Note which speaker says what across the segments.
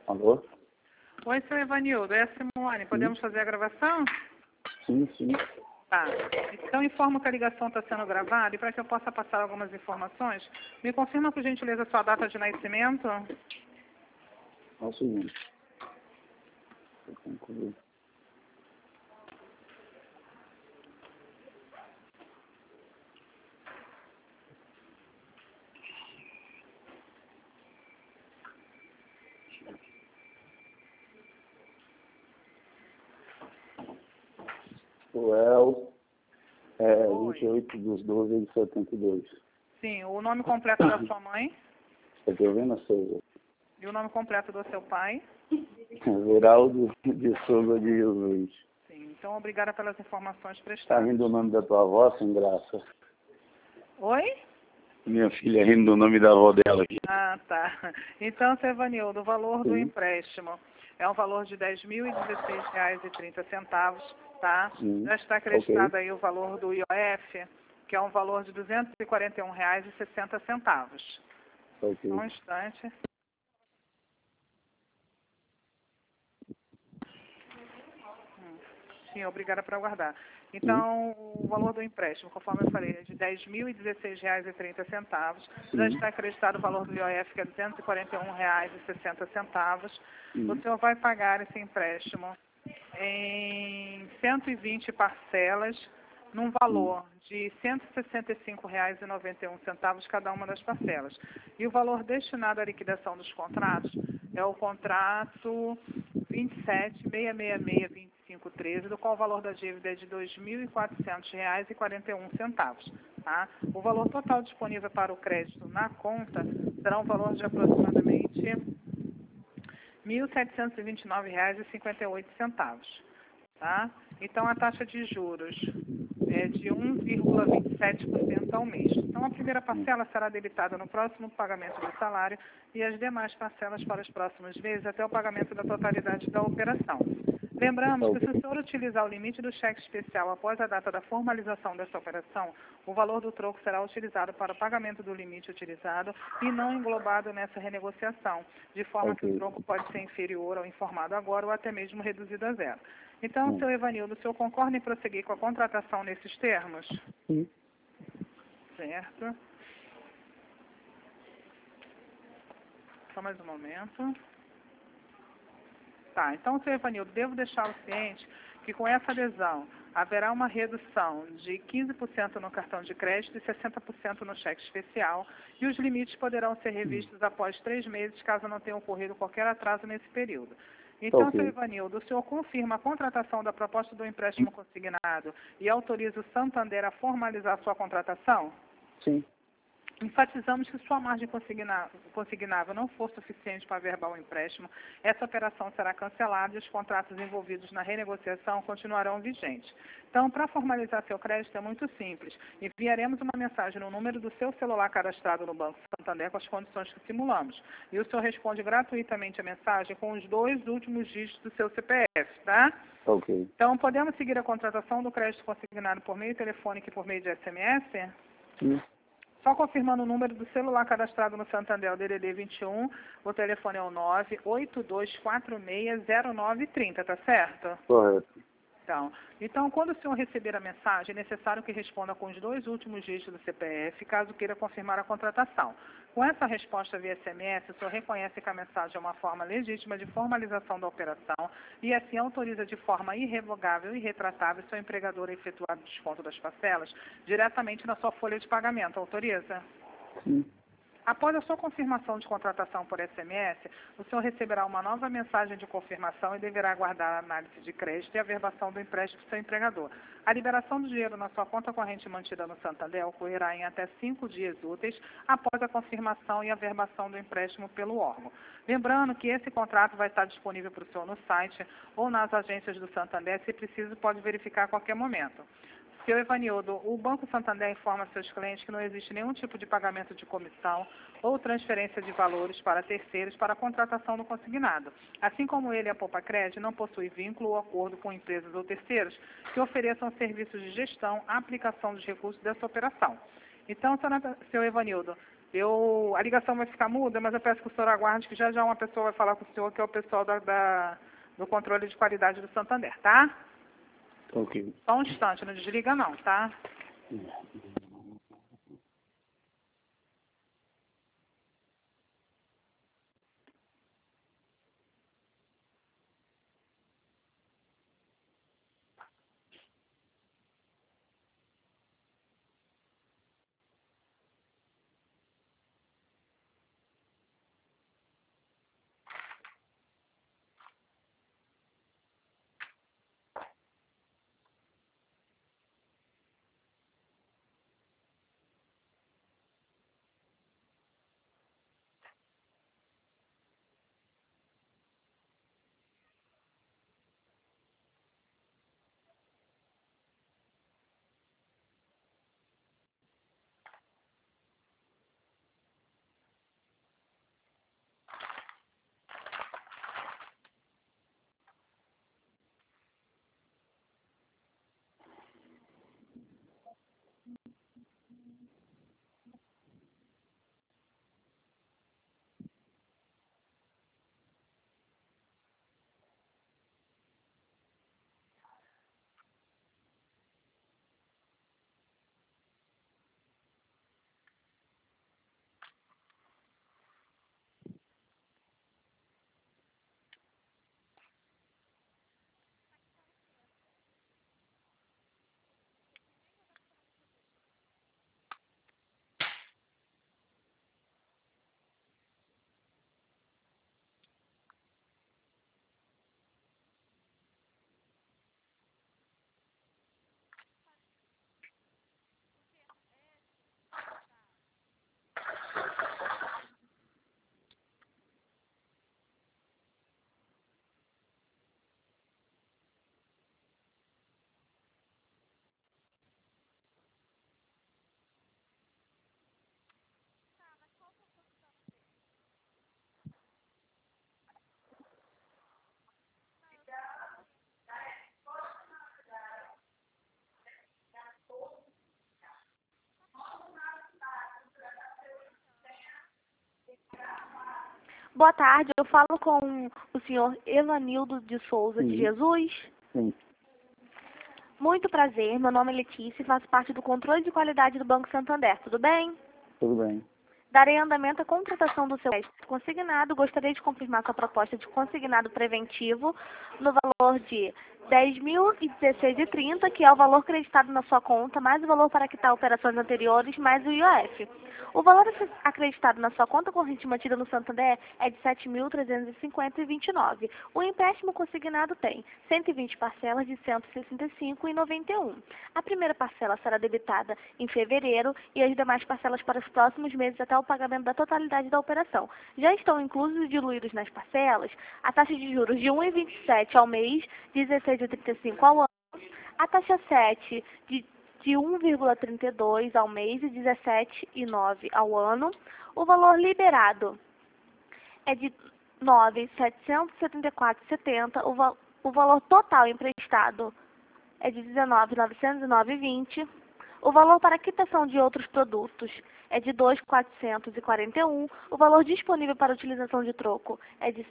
Speaker 1: Alô?
Speaker 2: Oi, seu Evanildo, é a Simone. Podemos fazer a gravação?
Speaker 1: Sim, sim.
Speaker 2: Tá. Então, informo que a ligação está sendo gravada e para que eu possa passar algumas informações, me confirma, por gentileza, sua data de nascimento?
Speaker 1: É o seguinte. Eu concluí. O El é 28/12/72.
Speaker 2: Sim, o nome completo da sua mãe
Speaker 1: Está vendo, Souza?
Speaker 2: e o nome completo do seu pai?
Speaker 1: Veraldo de Souza de Jesus.
Speaker 2: Sim, então obrigada pelas informações
Speaker 1: Está
Speaker 2: prestadas.
Speaker 1: rindo o nome da tua avó, sem graça?
Speaker 2: Oi?
Speaker 1: Minha filha rindo do nome da avó dela aqui.
Speaker 2: Ah, tá. Então, seu Evanildo, o valor do
Speaker 1: Sim.
Speaker 2: empréstimo é um valor de R$ 10.016,30, tá?
Speaker 1: Sim.
Speaker 2: Já está acreditado
Speaker 1: Ok.
Speaker 2: aí o valor do IOF, que é um valor de R$ 241,60.
Speaker 1: Ok.
Speaker 2: Só um instante. Sim, obrigada por aguardar. Então, o valor do empréstimo, conforme eu falei, é de R$ 10.016,30. Já está acreditado o valor do IOF, que é R$ 241,60. O senhor vai pagar esse empréstimo em 120 parcelas, num valor de R$ 165,91 cada uma das parcelas. E o valor destinado à liquidação dos contratos é o contrato 27.666.2513, do qual o valor da dívida é de R$ 2.400,41. Tá? O valor total disponível para o crédito na conta será um valor de aproximadamente R$ 1.729,58. Tá? Então, a taxa de juros é de 1,27% ao mês. Então, a primeira parcela será debitada no próximo pagamento do salário e as demais parcelas para os próximos meses até o pagamento da totalidade da operação. Lembramos que se o senhor utilizar o limite do cheque especial após a data da formalização dessa operação, o valor do troco será utilizado para o pagamento do limite utilizado e não englobado nessa renegociação, de forma que o troco pode ser inferior ao informado agora ou até mesmo reduzido a zero. Então, seu Evanildo, o senhor concorda em prosseguir com a contratação nesses termos?
Speaker 1: Sim.
Speaker 2: Certo. Só mais um momento. Tá, então, seu Evanildo, devo deixá-lo ciente que com essa adesão haverá uma redução de 15% no cartão de crédito e 60% no cheque especial, e os limites poderão ser revistos após 3 meses, caso não tenha ocorrido qualquer atraso nesse período. Então, seu Evanildo, o senhor confirma a contratação da proposta do empréstimo consignado e autoriza o Santander a formalizar sua contratação?
Speaker 1: Sim.
Speaker 2: Enfatizamos que se sua margem consignável não for suficiente para averbar o empréstimo, essa operação será cancelada e os contratos envolvidos na renegociação continuarão vigentes. Então, para formalizar seu crédito é muito simples. Enviaremos uma mensagem no número do seu celular cadastrado no Banco Santander com as condições que simulamos. E o senhor responde gratuitamente a mensagem com os 2 últimos dígitos do seu CPF, tá?
Speaker 1: Ok.
Speaker 2: Então, podemos seguir a contratação do crédito consignado por meio telefônico e por meio de SMS?
Speaker 1: Sim.
Speaker 2: Só confirmando o número do celular cadastrado no Santander, o DDD 21, o telefone é o 982460930, tá certo?
Speaker 1: Correto.
Speaker 2: Então, quando o senhor receber a mensagem, é necessário que responda com os 2 últimos dígitos do CPF, caso queira confirmar a contratação. Com essa resposta via SMS, o senhor reconhece que a mensagem é uma forma legítima de formalização da operação e assim autoriza de forma irrevogável e retratável seu empregador a efetuar o desconto das parcelas diretamente na sua folha de pagamento. Autoriza?
Speaker 1: Sim.
Speaker 2: Após a sua confirmação de contratação por SMS, o senhor receberá uma nova mensagem de confirmação e deverá aguardar a análise de crédito e a averbação do empréstimo do seu empregador. A liberação do dinheiro na sua conta corrente mantida no Santander ocorrerá em até 5 dias úteis após a confirmação e averbação do empréstimo pelo órgão. Lembrando que esse contrato vai estar disponível para o senhor no site ou nas agências do Santander, se preciso pode verificar a qualquer momento. Seu Evanildo, o Banco Santander informa seus clientes que não existe nenhum tipo de pagamento de comissão ou transferência de valores para terceiros para a contratação do consignado. Assim como ele, a Poupa-Cred, não possui vínculo ou acordo com empresas ou terceiros que ofereçam serviços de gestão, aplicação dos recursos dessa operação. Então, seu Evanildo, A ligação vai ficar muda, mas eu peço que o senhor aguarde que já já uma pessoa vai falar com o senhor, que é o pessoal do controle de qualidade do Santander, tá?
Speaker 1: Ok.
Speaker 2: Só um instante, não desliga não, tá?
Speaker 3: Boa tarde, eu falo com o senhor Evanildo de Souza de
Speaker 1: Sim.
Speaker 3: Jesus.
Speaker 1: Sim.
Speaker 3: Muito prazer, meu nome é Letícia e faço parte do controle de qualidade do Banco Santander, tudo bem?
Speaker 1: Tudo bem.
Speaker 3: Darei andamento à contratação do seu crédito consignado. Gostaria de confirmar sua proposta de consignado preventivo no valor de R$ 10.016,30, que é o valor creditado na sua conta, mais o valor para quitar operações anteriores, mais o IOF. O valor acreditado na sua conta corrente mantida no Santander é de R$ 7.350,29. O empréstimo consignado tem 120 parcelas de R$ 165,91. A primeira parcela será debitada em fevereiro e as demais parcelas para os próximos meses até o pagamento da totalidade da operação. Já estão inclusos e diluídos nas parcelas a taxa de juros de 1,27 ao mês, 16,35 ao ano, a taxa 7 de 1,32 ao mês e 17,9 ao ano. O valor liberado é de 9.774,70. O valor total emprestado é de 19.909,20. O valor para quitação de outros produtos é de 2.441. O valor disponível para utilização de troco é de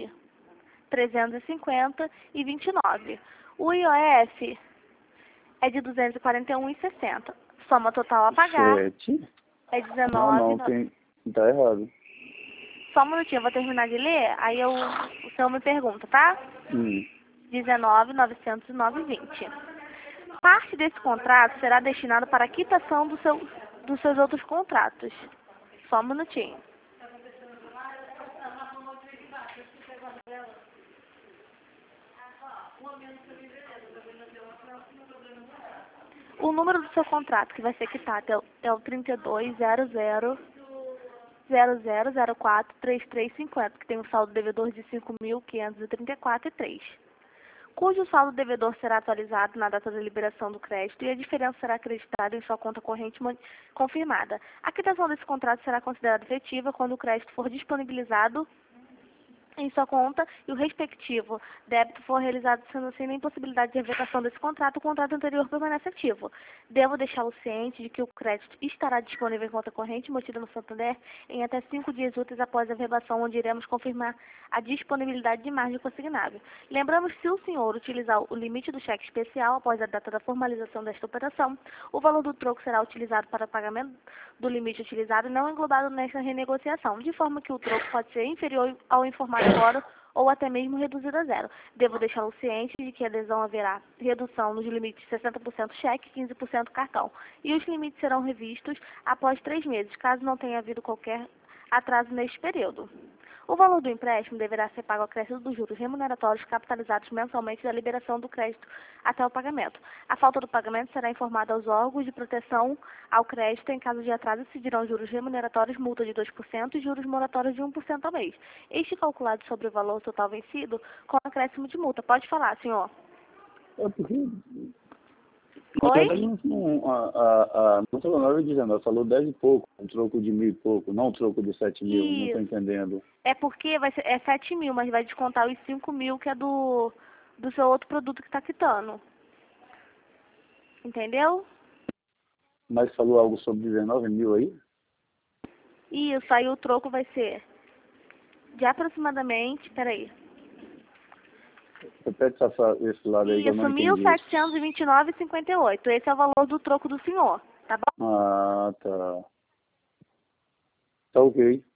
Speaker 3: 7.350,29. O IOF é de 241,60. Soma total a pagar
Speaker 1: 7?
Speaker 3: é
Speaker 1: Não,
Speaker 3: 19.
Speaker 1: tá errado.
Speaker 3: Só um minutinho, eu vou terminar de ler, aí o senhor me pergunta, tá? 19.909,20. Parte desse contrato será destinado para a quitação dos seus outros contratos. Só um minutinho. O número do seu contrato que vai ser quitado é o 3200043350, que tem um saldo devedor de 5.534,03, cujo saldo devedor será atualizado na data da liberação do crédito e a diferença será acreditada em sua conta corrente confirmada. A quitação desse contrato será considerada efetiva quando o crédito for disponibilizado em sua conta e o respectivo débito for realizado sendo assim nem possibilidade de revogação desse contrato, o contrato anterior permanece ativo. Devo deixá-lo ciente de que o crédito estará disponível em conta corrente mantida no Santander em até 5 dias úteis após a verbação, onde iremos confirmar a disponibilidade de margem consignável. Lembramos que se o senhor utilizar o limite do cheque especial após a data da formalização desta operação, o valor do troco será utilizado para pagamento do limite utilizado e não englobado nesta renegociação, de forma que o troco pode ser inferior ao informado agora ou até mesmo reduzido a zero. Devo deixá-lo ciente de que a adesão haverá redução nos limites de 60% cheque e 15% cartão, e os limites serão revistos após 3 meses, caso não tenha havido qualquer atraso neste período. O valor do empréstimo deverá ser pago ao acréscimo dos juros remuneratórios capitalizados mensalmente da liberação do crédito até o pagamento. A falta do pagamento será informada aos órgãos de proteção ao crédito. Em caso de atraso, incidirão juros remuneratórios, multa de 2% e juros moratórios de 1% ao mês. Este calculado sobre o valor total vencido com acréscimo de multa. Pode falar, senhor.
Speaker 1: É porque...
Speaker 3: Oi?
Speaker 1: Não falou 9,19, falou 10 e pouco, um troco de 1.000 e pouco, não um troco de 7 mil, não estou entendendo.
Speaker 3: É porque é 7 mil, mas vai descontar os 5 mil que é do seu outro produto que está quitando. Entendeu?
Speaker 1: Mas falou algo sobre 19 mil aí?
Speaker 3: Isso, aí o troco vai ser de aproximadamente, peraí.
Speaker 1: Repete esse lado aí que eu
Speaker 3: Isso,
Speaker 1: não entendi.
Speaker 3: 1.729,58. Esse é o valor do troco do senhor, tá bom?
Speaker 1: Ah, tá. Tá ok.